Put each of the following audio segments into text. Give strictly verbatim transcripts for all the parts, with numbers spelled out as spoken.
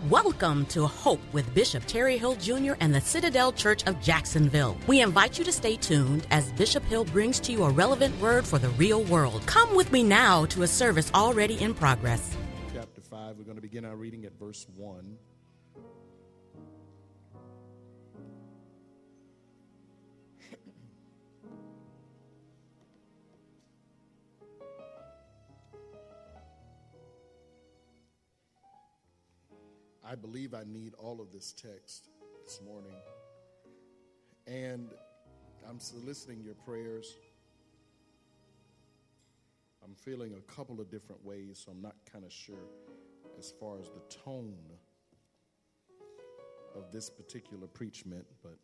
Welcome to Hope with Bishop Terry Hill Junior and the Citadel Church of Jacksonville. We invite you to stay tuned as Bishop Hill brings to you a relevant word for the real world. Come with me now to a service already in progress. Chapter five, we're going to begin our reading at verse one. I believe I need all of this text this morning, and I'm soliciting your prayers. I'm feeling a couple of different ways, so I'm not kind of sure as far as the tone of this particular preachment, but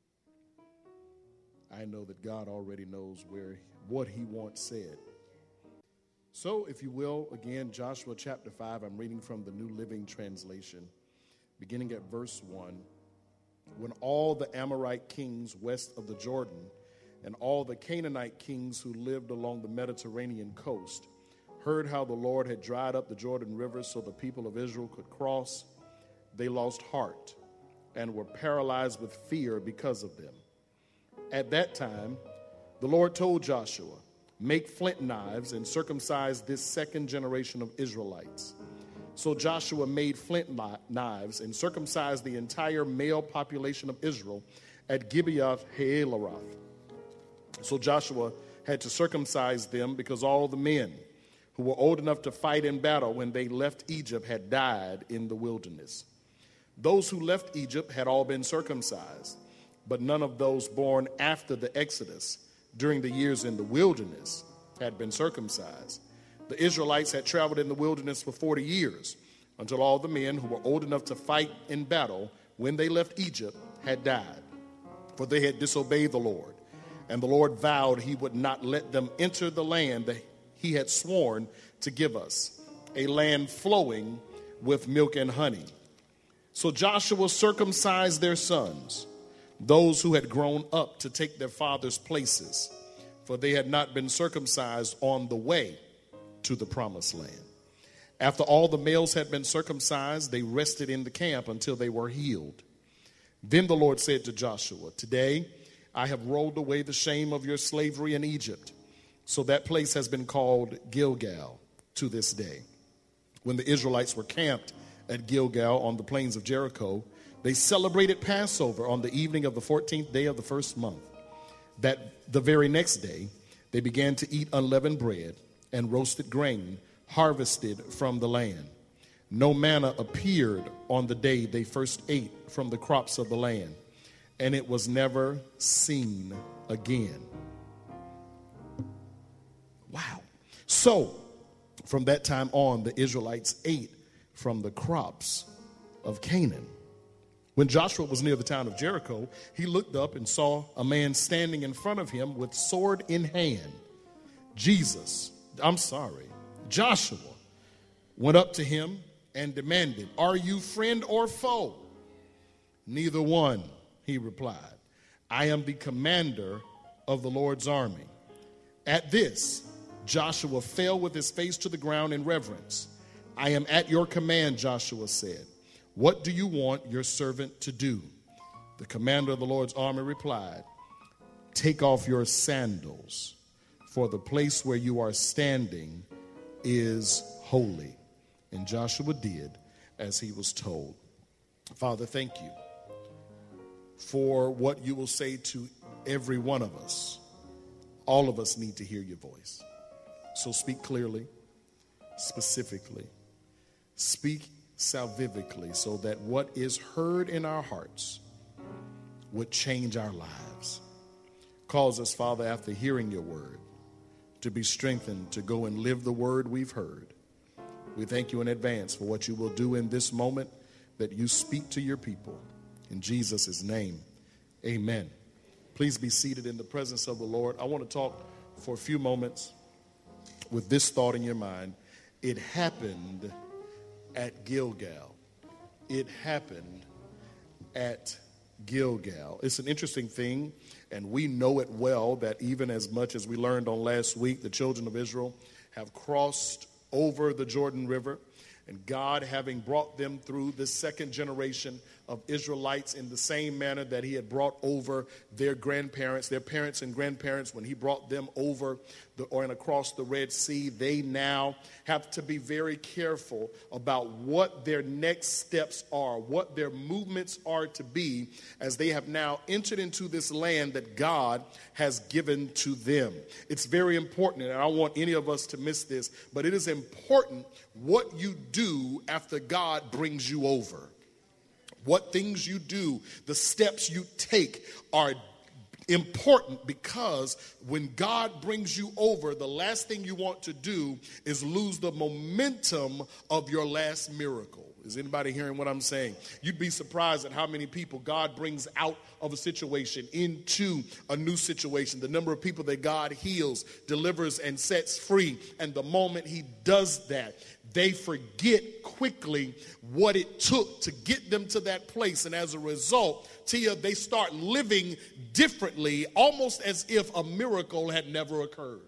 I know that God already knows where what he wants said. So, if you will, again, Joshua chapter five, I'm reading from the New Living Translation, beginning at verse one. When all the Amorite kings west of the Jordan and all the Canaanite kings who lived along the Mediterranean coast heard how the Lord had dried up the Jordan River so the people of Israel could cross, they lost heart and were paralyzed with fear because of them. At that time, the Lord told Joshua, "Make flint knives and circumcise this second generation of Israelites." So Joshua made flint knives and circumcised the entire male population of Israel at Gibeath Haelaroth. So Joshua had to circumcise them because all the men who were old enough to fight in battle when they left Egypt had died in the wilderness. Those who left Egypt had all been circumcised, but none of those born after the Exodus during the years in the wilderness had been circumcised. The Israelites had traveled in the wilderness for forty years until all the men who were old enough to fight in battle when they left Egypt had died, for they had disobeyed the Lord. And the Lord vowed he would not let them enter the land that he had sworn to give us, a land flowing with milk and honey. So Joshua circumcised their sons, those who had grown up to take their father's places, for they had not been circumcised on the way to the promised land. After all the males had been circumcised, they rested in the camp until they were healed. Then the Lord said to Joshua, "Today I have rolled away the shame of your slavery in Egypt." So that place has been called Gilgal to this day. When the Israelites were camped at Gilgal on the plains of Jericho, they celebrated Passover on the evening of the fourteenth day of the first month. That the very next day, they began to eat unleavened bread and roasted grain harvested from the land. No manna appeared on the day they first ate from the crops of the land, and it was never seen again. Wow. So, from that time on, the Israelites ate from the crops of Canaan. When Joshua was near the town of Jericho, he looked up and saw a man standing in front of him with sword in hand. Jesus, I'm sorry, Joshua went up to him and demanded, "Are you friend or foe?" "Neither one," he replied. "I am the commander of the Lord's army." At this, Joshua fell with his face to the ground in reverence. "I am at your command," Joshua said. "What do you want your servant to do?" The commander of the Lord's army replied, "Take off your sandals, for the place where you are standing is holy." And Joshua did as he was told. Father, thank you for what you will say to every one of us. All of us need to hear your voice. So speak clearly, specifically. Speak salvivically so that what is heard in our hearts would change our lives. Cause us, Father, after hearing your word, to be strengthened to go and live the word we've heard. We thank you in advance for what you will do in this moment, that you speak to your people. In Jesus' name, amen. Please be seated in the presence of the Lord. I want to talk for a few moments with this thought in your mind. It happened at Gilgal. It happened at Gilgal. It's an interesting thing, and we know it well, that even as much as we learned on last week, the children of Israel have crossed over the Jordan River, And God, having brought them through the second generation of Israelites in the same manner that he had brought over their grandparents, their parents and grandparents, when he brought them over the, or and across the Red Sea, they now have to be very careful about what their next steps are, what their movements are to be as they have now entered into this land that God has given to them. It's very important, and I don't want any of us to miss this, but it is important what you do after God brings you over. What things you do, the steps you take are important, because when God brings you over, the last thing you want to do is lose the momentum of your last miracle. Is anybody hearing what I'm saying? You'd be surprised at how many people God brings out of a situation into a new situation. The number of people that God heals, delivers, and sets free. And the moment he does that, they forget quickly what it took to get them to that place. And as a result, Tia, they start living differently, almost as if a miracle had never occurred.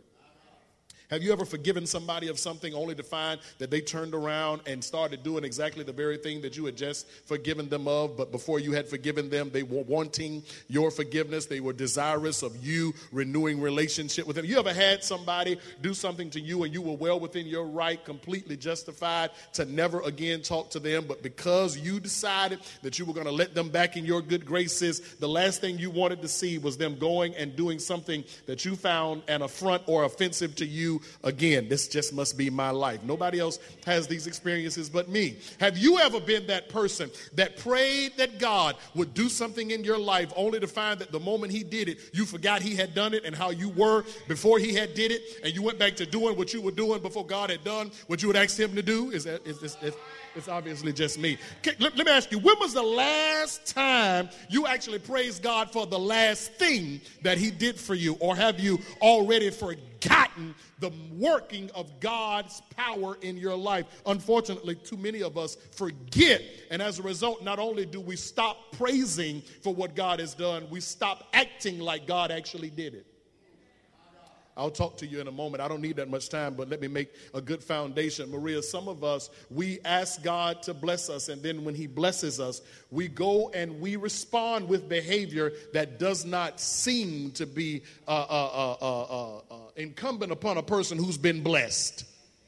Have you ever forgiven somebody of something only to find that they turned around and started doing exactly the very thing that you had just forgiven them of, but before you had forgiven them, they were wanting your forgiveness. They were desirous of you renewing relationship with them. You ever had somebody do something to you and you were well within your right, completely justified to never again talk to them, but because you decided that you were going to let them back in your good graces, the last thing you wanted to see was them going and doing something that you found an affront or offensive to you again? This just must be my life. Nobody else has these experiences but me. Have you ever been that person that prayed that God would do something in your life only to find that the moment he did it, you forgot he had done it and how you were before he had did it, and you went back to doing what you were doing before God had done what you had asked him to do? Is that is this? Is, It's obviously just me. Okay, let, let me ask you, when was the last time you actually praised God for the last thing that he did for you? Or have you already forgotten the working of God's power in your life? Unfortunately, too many of us forget. And as a result, not only do we stop praising for what God has done, we stop acting like God actually did it. I'll talk to you in a moment. I don't need that much time, but let me make a good foundation. Maria, some of us, we ask God to bless us, and then when he blesses us, we go and we respond with behavior that does not seem to be uh, uh, uh, uh, uh, uh, incumbent upon a person who's been blessed.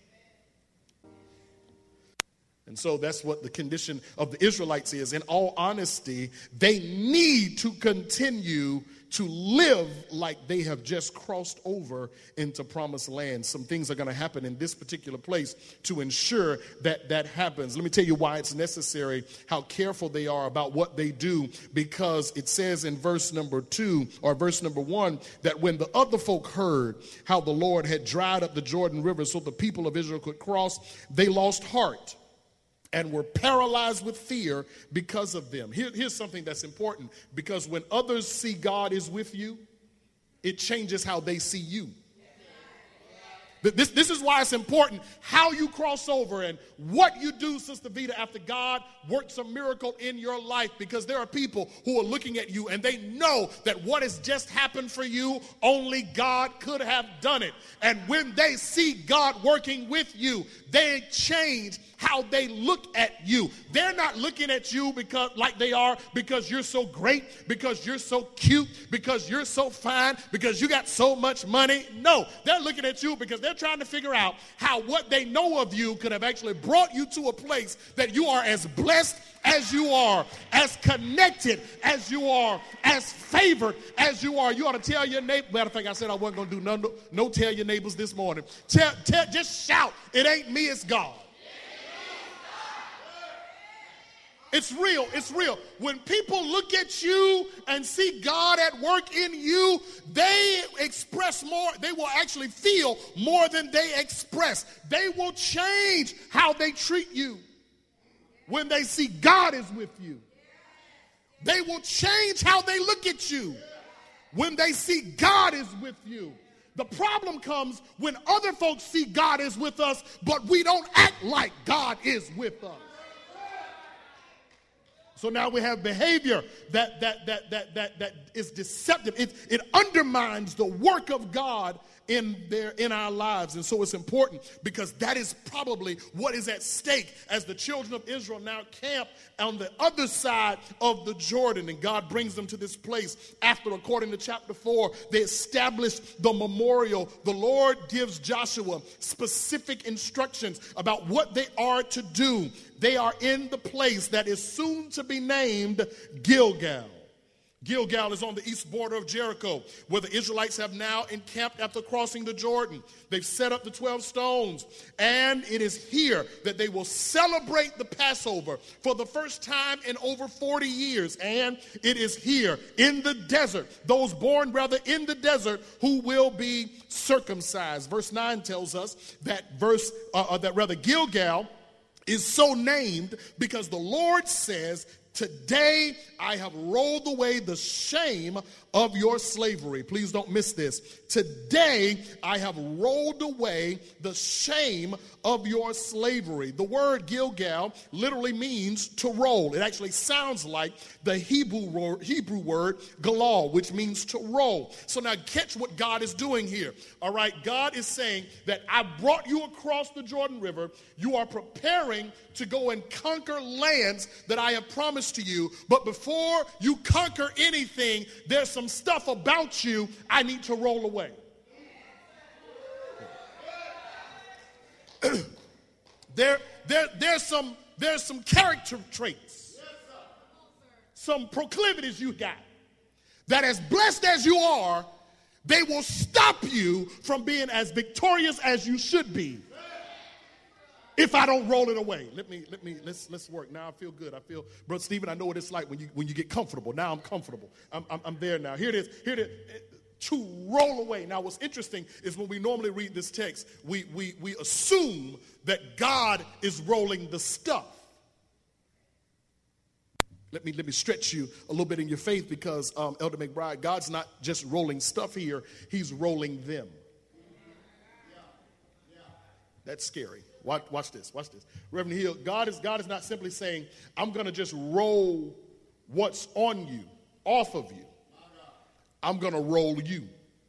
And so that's what the condition of the Israelites is. In all honesty, they need to continue to live like they have just crossed over into promised land. Some things are going to happen in this particular place to ensure that that happens. Let me tell you why it's necessary, how careful they are about what they do, because it says in verse number two or verse number one that when the other folk heard how the Lord had dried up the Jordan River so the people of Israel could cross, they lost heart and were paralyzed with fear because of them. Here, here's something that's important, because when others see God is with you, it changes how they see you. This, this is why it's important how you cross over and what you do, Sister Vita, after God works a miracle in your life, because there are people who are looking at you and they know that what has just happened for you, only God could have done it. And when they see God working with you, they change how they look at you. They're not looking at you because like they are because you're so great, because you're so cute, because you're so fine, because you got so much money. No, they're looking at you because they're trying to figure out how what they know of you could have actually brought you to a place that you are as blessed as you are, as connected as you are, as favored as you are. You ought to tell your neighbor. Matter of fact, I said I wasn't going to do no, no, no tell your neighbors this morning. Tell, tell, just shout, it ain't me, it's God. It's real. It's real. When people look at you and see God at work in you, they express more. They will actually feel more than they express. They will change how they treat you when they see God is with you. They will change how they look at you when they see God is with you. The problem comes when other folks see God is with us, but we don't act like God is with us. So now we have behavior that that that that that that is deceptive. It, it undermines the work of God in their in our lives. And so it's important because that is probably what is at stake as the children of Israel now camp on the other side of the Jordan. And God brings them to this place after, according to chapter four, they established the memorial. The Lord gives Joshua specific instructions about what they are to do. They are in the place that is soon to be named Gilgal. Gilgal is on the east border of Jericho, where the Israelites have now encamped after crossing the Jordan. They've set up the twelve stones, and it is here that they will celebrate the Passover for the first time in over forty years. And it is here in the desert, those born rather in the desert, who will be circumcised. Verse nine tells us that verse uh, that rather Gilgal is so named because the Lord says, "Today I have rolled away the shame of your slavery." Please don't miss this. Today I have rolled away the shame of your slavery. The word Gilgal literally means to roll. It actually sounds like the Hebrew word, Hebrew word galal, which means to roll. So now catch what God is doing here. All right, God is saying that I brought you across the Jordan River. You are preparing to go and conquer lands that I have promised to you. But before you conquer anything, there's some stuff about you I need to roll away. there, there, there's some, there's some character traits, some proclivities you got that, as blessed as you are, they will stop you from being as victorious as you should be. If I don't roll it away, let me, let me, let's, let's work. Now I feel good. I feel, Brother Stephen, I know what it's like when you, when you get comfortable. Now I'm comfortable. I'm, I'm, I'm there now. Here it is. Here it is. To roll away. Now what's interesting is when we normally read this text, we, we, we assume that God is rolling the stuff. Let me, let me stretch you a little bit in your faith because, um, Elder McBride, God's not just rolling stuff here. He's rolling them. That's scary. Watch, watch this. Watch this. Reverend Hill, God is, God is not simply saying, I'm going to just roll what's on you off of you. I'm going to roll you.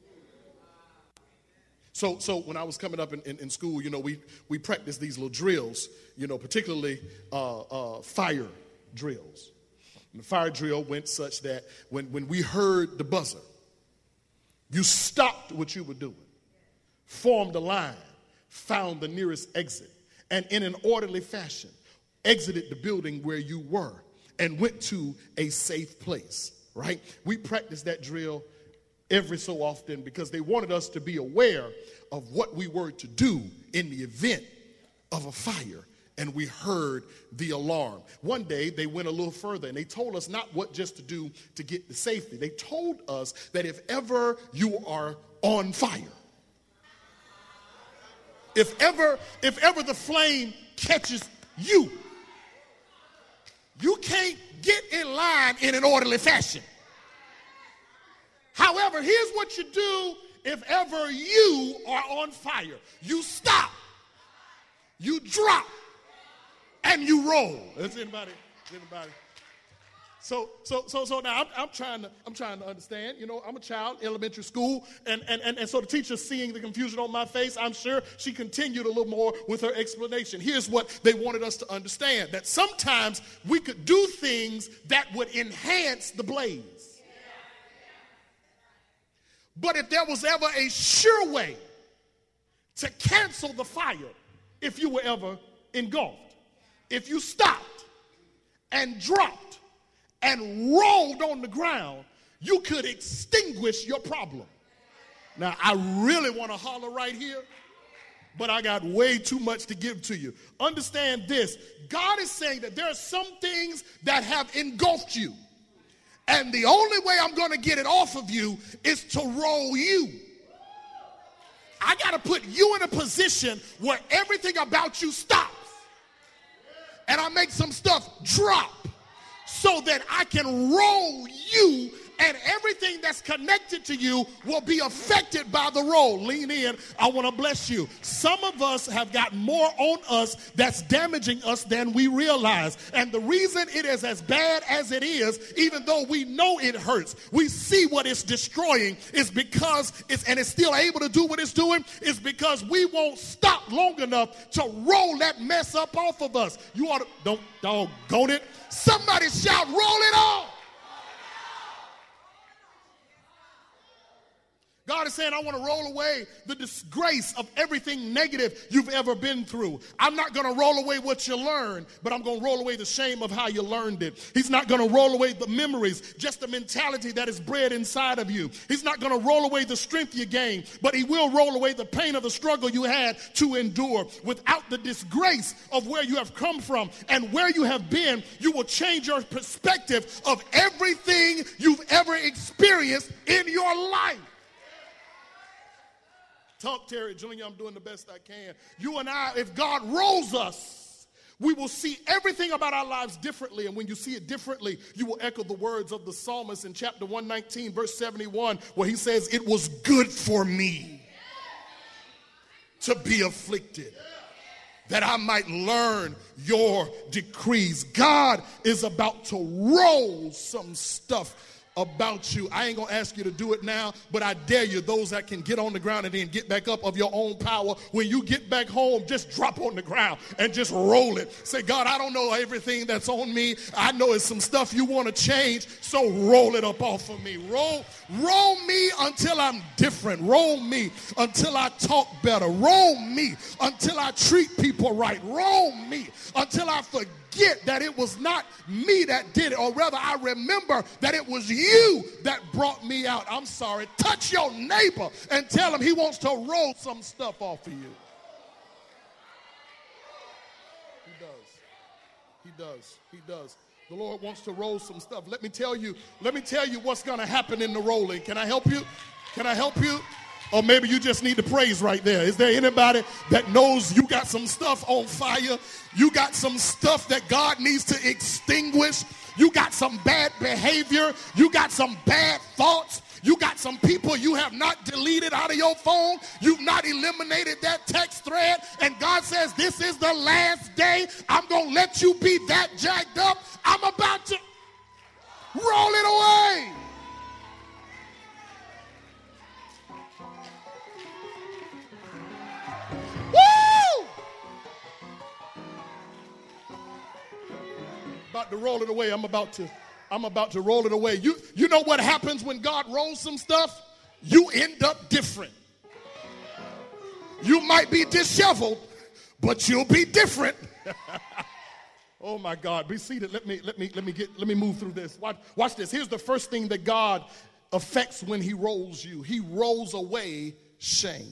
So, so when I was coming up in, in, in school, you know, we, we practiced these little drills, you know, particularly uh, uh, fire drills. And the fire drill went such that when, when we heard the buzzer, you stopped what you were doing, formed a line, found the nearest exit, and in an orderly fashion exited the building where you were and went to a safe place, right? We practiced that drill every so often because they wanted us to be aware of what we were to do in the event of a fire, and we heard the alarm. One day they went a little further and they told us not what just to do to get the safety. They told us that if ever you are on fire, If ever, if ever the flame catches you, you can't get in line in an orderly fashion. However, here's what you do if ever you are on fire. You stop, you drop, and you roll. Is anybody, is anybody? So, so, so, so now I'm, I'm trying to, I'm trying to understand. You know, I'm a child, elementary school, and, and, and, and so the teacher, seeing the confusion on my face, I'm sure she continued a little more with her explanation. Here's what they wanted us to understand: that sometimes we could do things that would enhance the blaze. But if there was ever a sure way to cancel the fire, if you were ever engulfed, if you stopped and dropped and rolled on the ground, you could extinguish your problem. Now, I really want to holler right here, but I got way too much to give to you. Understand this. God is saying that there are some things that have engulfed you, and the only way I'm going to get it off of you is to roll you. I got to put you in a position where everything about you stops, and I make some stuff drop, so that I can roll you and everything that's connected to you will be affected by the roll. Lean in. I want to bless you. Some of us have got more on us that's damaging us than we realize. And the reason it is as bad as it is, even though we know it hurts, we see what it's destroying, is because it's, and it's still able to do what it's doing, is because we won't stop long enough to roll that mess up off of us. You ought to, don't, doggone it. Somebody shout, roll it off. God is saying, I want to roll away the disgrace of everything negative you've ever been through. I'm not going to roll away what you learned, but I'm going to roll away the shame of how you learned it. He's not going to roll away the memories, just the mentality that is bred inside of you. He's not going to roll away the strength you gained, but he will roll away the pain of the struggle you had to endure. Without the disgrace of where you have come from and where you have been, you will change your perspective of everything you've ever experienced in your life. Talk, Terry Junior, I'm doing the best I can. You and I, if God rolls us, we will see everything about our lives differently. And when you see it differently, you will echo the words of the psalmist in chapter one nineteen, verse seventy-one, where he says, it was good for me to be afflicted, that I might learn your decrees. God is about to roll some stuff about you. I ain't gonna ask you to do it now, but I dare you, those that can get on the ground and then get back up of your own power, when you get back home, just drop on the ground and just roll it. Say, God, I don't know everything that's on me. I know it's some stuff you want to change, so roll it up off of me. Roll, roll me until I'm different. Roll me until I talk better. Roll me until I treat people right. Roll me until I forget that it was not me that did it, or rather I remember that it was you that brought me out. I'm sorry. Touch your neighbor and tell him he wants to roll some stuff off of you. He does. He does. He does. The Lord wants to roll some stuff. Let me tell you, let me tell you what's going to happen in the rolling. Can I help you? Can I help you? Or maybe you just need to praise right there. Is there anybody that knows you got some stuff on fire? You got some stuff that God needs to extinguish. You got some bad behavior. You got some bad thoughts. You got some people you have not deleted out of your phone. You've not eliminated that text thread. And God says, this is the last day. I'm going to let you be that jacked up. I'm about to roll it away. Woo! About to roll it away. I'm about to, I'm about to roll it away. You, you know what happens when God rolls some stuff? You end up different. You might be disheveled, but you'll be different. Oh my God, be seated. Let me, let me, let me get, let me move through this. Watch, watch this. Here's the first thing that God affects when he rolls you. He rolls away shame.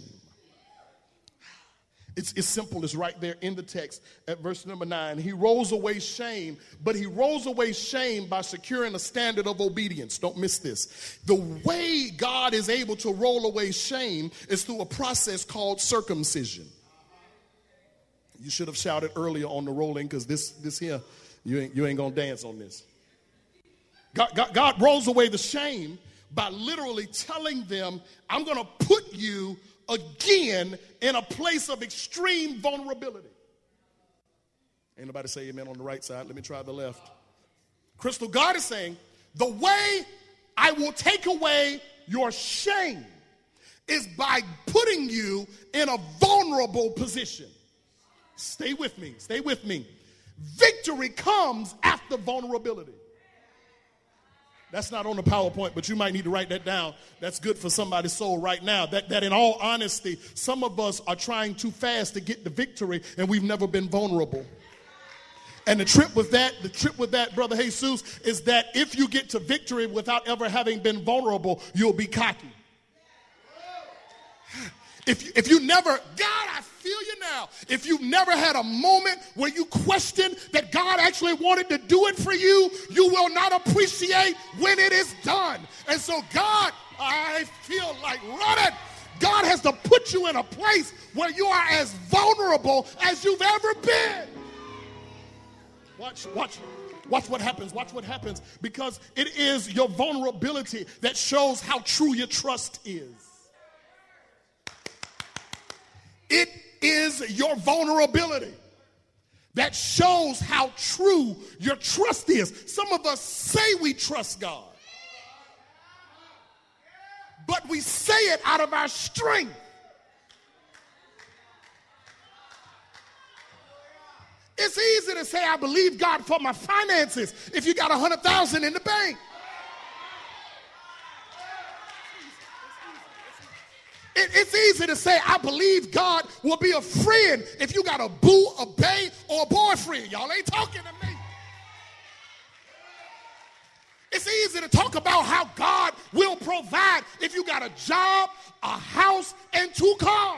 It's, it's simple. It's right there in the text at verse number nine. He rolls away shame, but he rolls away shame by securing a standard of obedience. Don't miss this. The way God is able to roll away shame is through a process called circumcision. You should have shouted earlier on the rolling, because this, this here, you ain't, you ain't going to dance on this. God, God, God rolls away the shame by literally telling them, I'm going to put you again in a place of extreme vulnerability. Ain't nobody say amen on the right side. Let me try the left. Crystal, God is saying, the way I will take away your shame is by putting you in a vulnerable position. Stay with me. Stay with me. Victory comes after vulnerability. That's not on the PowerPoint, but you might need to write that down. That's good for somebody's soul right now. That, that in all honesty, some of us are trying too fast to get the victory, and we've never been vulnerable. And the trip with that, the trip with that, Brother Jesus, is that if you get to victory without ever having been vulnerable, you'll be cocky. If, if you never, God, I feel you now. If you've never had a moment where you question that God actually wanted to do it for you, you will not appreciate when it is done. And so God, I feel like running. God has to put you in a place where you are as vulnerable as you've ever been. Watch, watch, watch what happens. Watch what happens. Because it is your vulnerability that shows how true your trust is. It is your vulnerability that shows how true your trust is. Some of us say we trust God, but we say it out of our strength. It's easy to say I believe God for my finances if you got a hundred thousand in the bank. It, it's easy to say I believe God will be a friend if you got a boo, a bae, or a boyfriend. Y'all ain't talking to me. It's easy to talk about how God will provide if you got a job, a house, and two cars.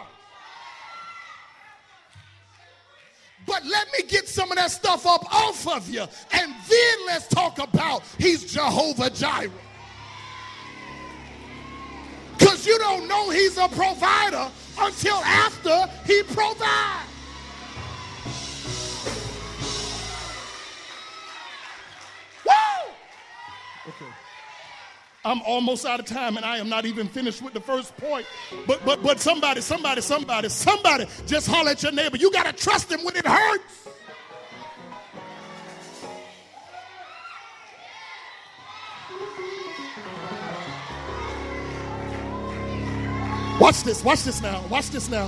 But let me get some of that stuff up off of you, and then let's talk about he's Jehovah Jireh. Because you don't know he's a provider until after he provides. Woo! Okay. I'm almost out of time, and I am not even finished with the first point. But but but somebody, somebody, somebody, somebody just holler at your neighbor. You got to trust him when it hurts. Watch this, watch this now, watch this now.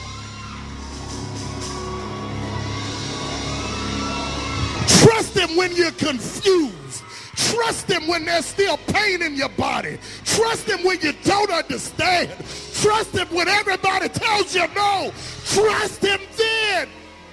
Trust him when you're confused. Trust him when there's still pain in your body. Trust him when you don't understand. Trust him when everybody tells you no. Trust him then.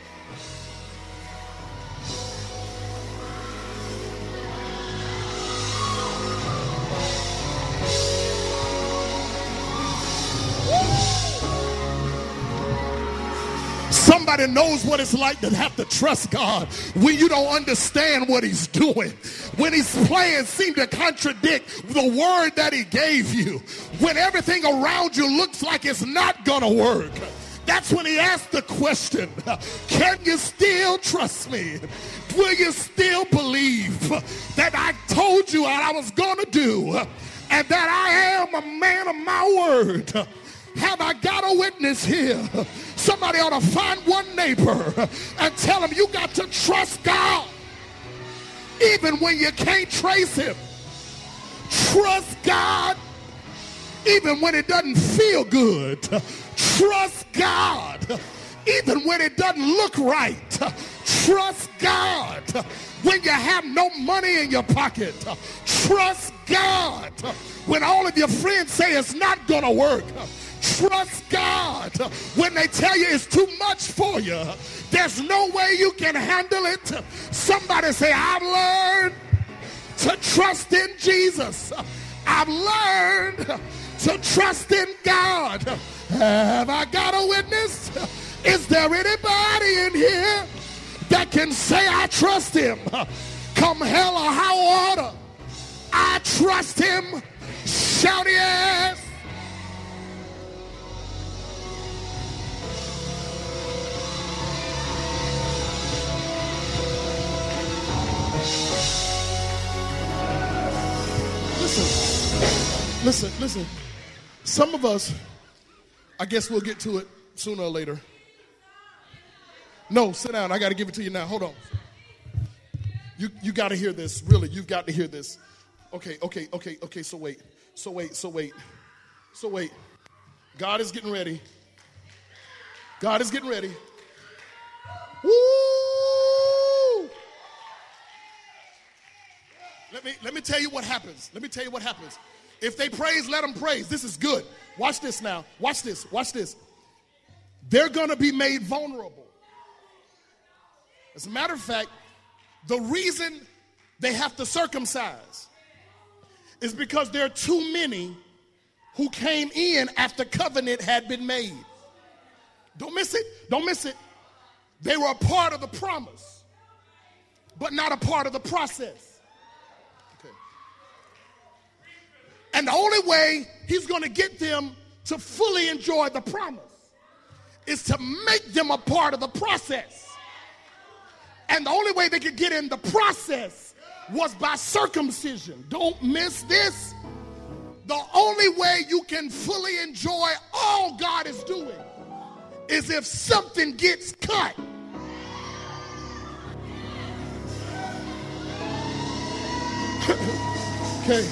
Somebody knows what it's like to have to trust God when you don't understand what he's doing. When his plans seem to contradict the word that he gave you. When everything around you looks like it's not going to work. That's when he asked the question, can you still trust me? Will you still believe that I told you what I was going to do and that I am a man of my word? Have I got a witness here? Somebody ought to find one neighbor and tell him you got to trust God even when you can't trace him. Trust God even when it doesn't feel good. Trust God even when it doesn't look right. Trust God when you have no money in your pocket. Trust God when all of your friends say it's not going to work. Trust God when they tell you it's too much for you. There's no way you can handle it. Somebody say, I've learned to trust in Jesus. I've learned to trust in God. Have I got a witness? Is there anybody in here that can say I trust him? Come hell or high water, I trust him. Shout yes. Listen, listen, listen. Some of us, I guess we'll get to it sooner or later. No, sit down. I got to give it to you now. Hold on. You you got to hear this. Really, you've got to hear this. Okay, okay, okay, okay. So wait. So wait, so wait. So wait. God is getting ready. God is getting ready. Woo! Let me, let me tell you what happens. Let me tell you what happens. If they praise, let them praise. This is good. Watch this now. Watch this. Watch this. They're going to be made vulnerable. As a matter of fact, the reason they have to circumcise is because there are too many who came in after covenant had been made. Don't miss it. Don't miss it. They were a part of the promise, but not a part of the process. And the only way he's going to get them to fully enjoy the promise is to make them a part of the process. And the only way they could get in the process was by circumcision. Don't miss this. The only way you can fully enjoy all God is doing is if something gets cut. Okay.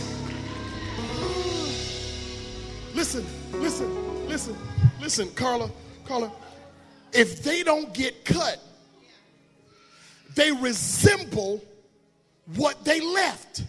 Listen, listen, listen, listen, Carla, Carla. If they don't get cut, they resemble what they left.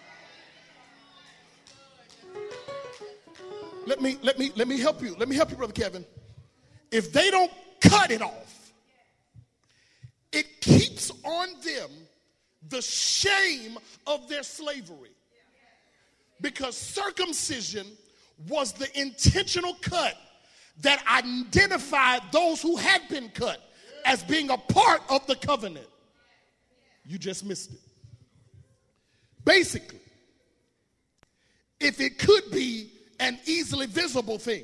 Let me, let me, let me help you. Let me help you, Brother Kevin. If they don't cut it off, it keeps on them the shame of their slavery. Because circumcision was the intentional cut that identified those who had been cut as being a part of the covenant. You just missed it. Basically, if it could be an easily visible thing,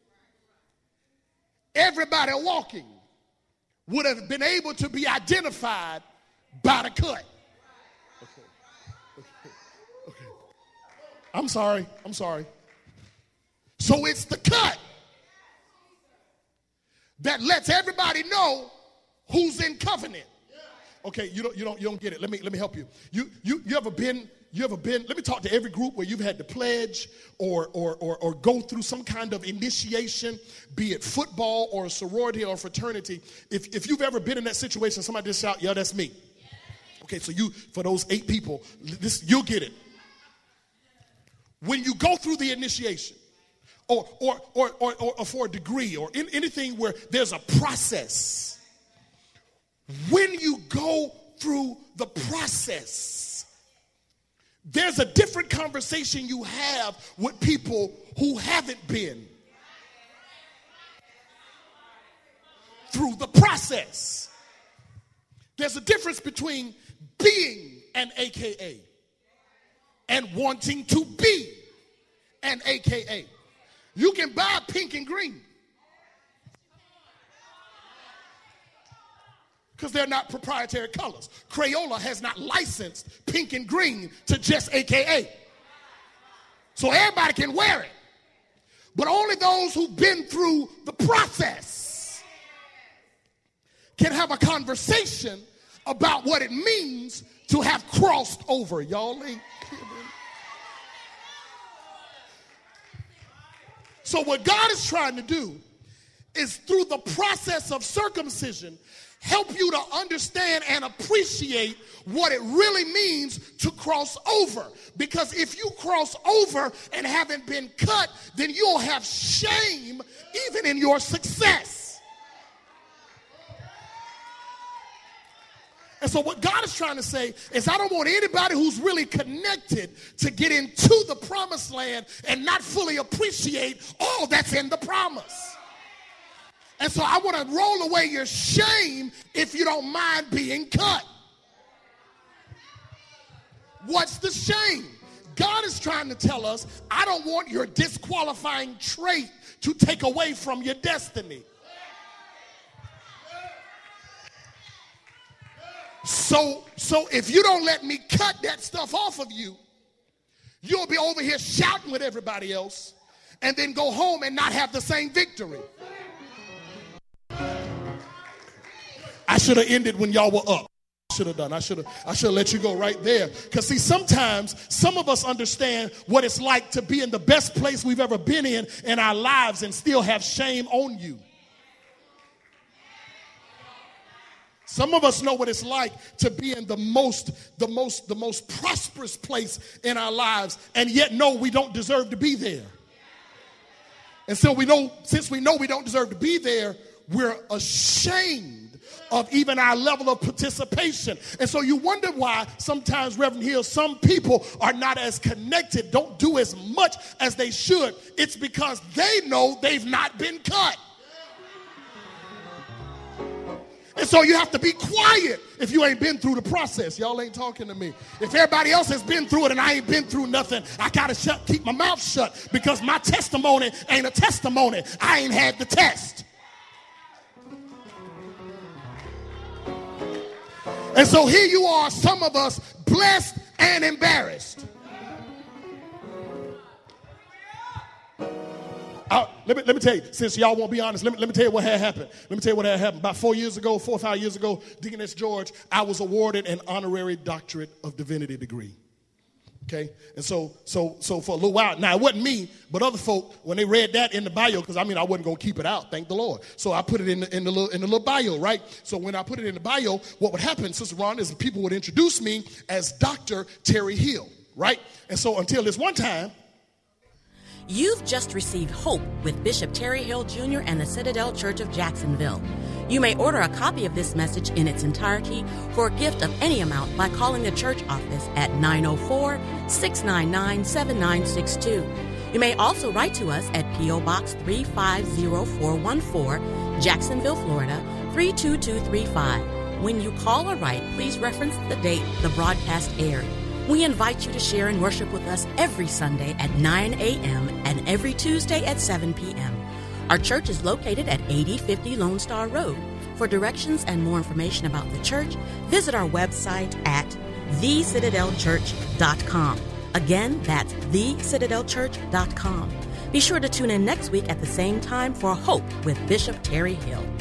everybody walking would have been able to be identified by the cut. Okay. Okay. Okay. I'm sorry. I'm sorry. So it's the cut that lets everybody know who's in covenant. Okay, you don't you don't you don't get it. Let me let me help you. You you you ever been you ever been let me talk to every group where you've had to pledge or or or or go through some kind of initiation, be it football or a sorority or a fraternity. If if you've ever been in that situation, somebody just shout, "Yeah, that's me." Okay, so you for those eight people, this you'll get it. When you go through the initiation, or or or or, or, or for a degree, or in anything where there's a process. When you go through the process, there's a different conversation you have with people who haven't been through the process. There's a difference between being an A K A and wanting to be an A K A. You can buy pink and green because they're not proprietary colors. Crayola has not licensed pink and green to just A K A. So everybody can wear it. But only those who've been through the process can have a conversation about what it means to have crossed over. Y'all ain't kidding. So what God is trying to do is through the process of circumcision, help you to understand and appreciate what it really means to cross over. Because if you cross over and haven't been cut, then you'll have shame even in your success. And so what God is trying to say is, I don't want anybody who's really connected to get into the promised land and not fully appreciate all that's in the promise. And so I want to roll away your shame if you don't mind being cut. What's the shame? God is trying to tell us, I don't want your disqualifying trait to take away from your destiny. So, so if you don't let me cut that stuff off of you, you'll be over here shouting with everybody else and then go home and not have the same victory. I should have ended when y'all were up. I should have done. I should have I should have let you go right there. Because see, sometimes some of us understand what it's like to be in the best place we've ever been in in our lives and still have shame on you. Some of us know what it's like to be in the most, the most, the most prosperous place in our lives and yet know we don't deserve to be there. And so we know, since we know we don't deserve to be there, we're ashamed of even our level of participation. And so you wonder why sometimes, Reverend Hill, some people are not as connected, don't do as much as they should. It's because they know they've not been cut. And so you have to be quiet if you ain't been through the process. Y'all ain't talking to me. If everybody else has been through it and I ain't been through nothing, I gotta shut, keep my mouth shut because my testimony ain't a testimony. I ain't had the test. And so here you are, some of us, blessed and embarrassed. Uh, let, me, let me tell you, since y'all won't be honest, let me, let me tell you what had happened. Let me tell you what had happened. About four years ago, four or five years ago, Deaconess George, I was awarded an honorary doctorate of divinity degree. Okay, and so so so for a little while, now it wasn't me, but other folk, when they read that in the bio, because I mean I wasn't gonna keep it out, thank the Lord. So I put it in the in the little in the little bio, right? So when I put it in the bio, what would happen, Sister Ron, is people would introduce me as Doctor Terry Hill, right? And so until this one time. You've just received Hope with Bishop Terry Hill Junior and the Citadel Church of Jacksonville. You may order a copy of this message in its entirety for a gift of any amount by calling the church office at nine oh four, six nine nine, seven nine six two. You may also write to us at P O. Box three five zero four one four, Jacksonville, Florida, three two two three five. When you call or write, please reference the date the broadcast aired. We invite you to share and worship with us every Sunday at nine a.m. and every Tuesday at seven p.m. Our church is located at eighty fifty Lone Star Road. For directions and more information about the church, visit our website at the citadel church dot com. Again, that's the citadel church dot com. Be sure to tune in next week at the same time for Hope with Bishop Terry Hill.